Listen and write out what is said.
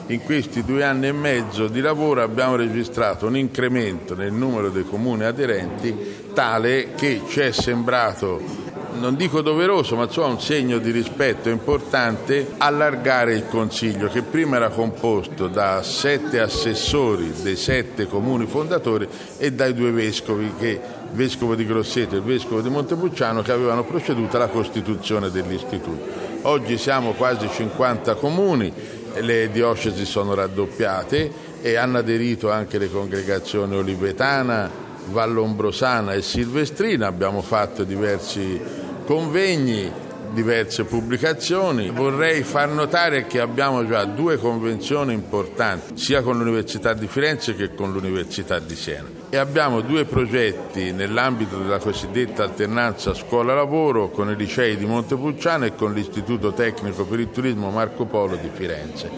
in questi 2 anni e mezzo di lavoro abbiamo registrato un incremento nel numero dei comuni aderenti tale che ci è sembrato, non dico doveroso, ma insomma un segno di rispetto importante, allargare il Consiglio, che prima era composto da 7 assessori dei 7 comuni fondatori e dai 2 vescovi, il vescovo di Grosseto e il vescovo di Montepulciano, che avevano proceduto alla costituzione dell'istituto. Oggi siamo quasi 50 comuni, le diocesi sono raddoppiate e hanno aderito anche le congregazioni olivetana, vallombrosana e silvestrina. Abbiamo fatto diversi convegni, diverse pubblicazioni. Vorrei far notare che abbiamo già 2 convenzioni importanti, sia con l'Università di Firenze che con l'Università di Siena. E abbiamo 2 progetti nell'ambito della cosiddetta alternanza scuola-lavoro con i licei di Montepulciano e con l'Istituto Tecnico per il Turismo Marco Polo di Firenze.